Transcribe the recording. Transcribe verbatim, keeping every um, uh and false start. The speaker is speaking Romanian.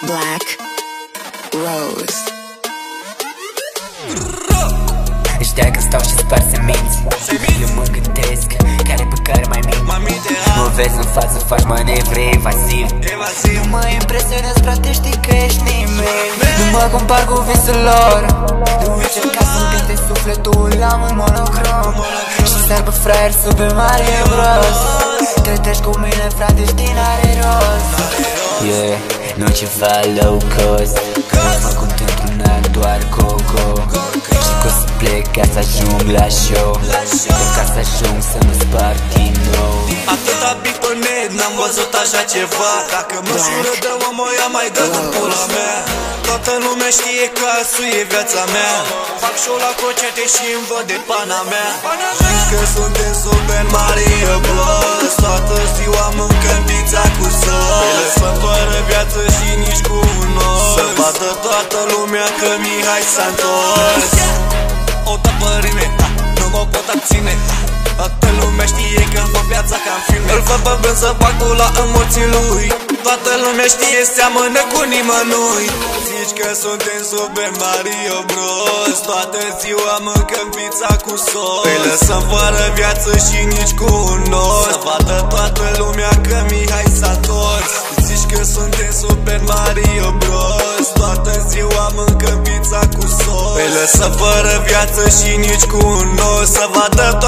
Black Rose. Ăștia că stau și spar seminți. Eu mă gândesc care pe care mai mint. Mă vezi în față, faci manevre evasiv. Nu mă impresionezi, frate, știi că ești nimeni. Nu mă compar cu visul lor. Nu încerca să-mi cânte sufletul, l-am în monocrom. Și serbă fraier sub Mario Bros. Trătești cu mine, frate, știi, n-are rost. Yeah, nu ceva low cost. Nu mă content într-un an, doar coco. Și că o să plec ca să ajung la show, doar ca să ajung să mă sparg din nou. Atâta beat pe net, n-am văzut așa ceva. Dacă mă jură de om, o ia mai dă în pula mea. Toată lumea știe că asuie viața mea. Fac show la concerte și îmi văd de pana mea. Zici că suntem Super Mario Bros. Toată ziua mâncăm pizza cu sos. Îi lăsăm fără viață și nici cu un os. Să vadă toată lumea că Mihai s-a întors. O dă pe rime, nu mă pot abține. Toată lumea știe că-mi fă viața ca-n filme. Îl văd pe Ben să fac pula în morții lui. Toată lumea știe, seamănă cu nimănui. Zici că suntem Super Mario Bros. Toată ziua mâncăm pizza cu sos. Îi lăsăm fără viață și nici cu un os. Să vadă toată lumea că Mihai s-a întors. Zici că suntem Super Mario Bros. Toată ziua mâncăm pizza cu sos. Îi lăsăm fără viață și nici cu un os. Să vadă toată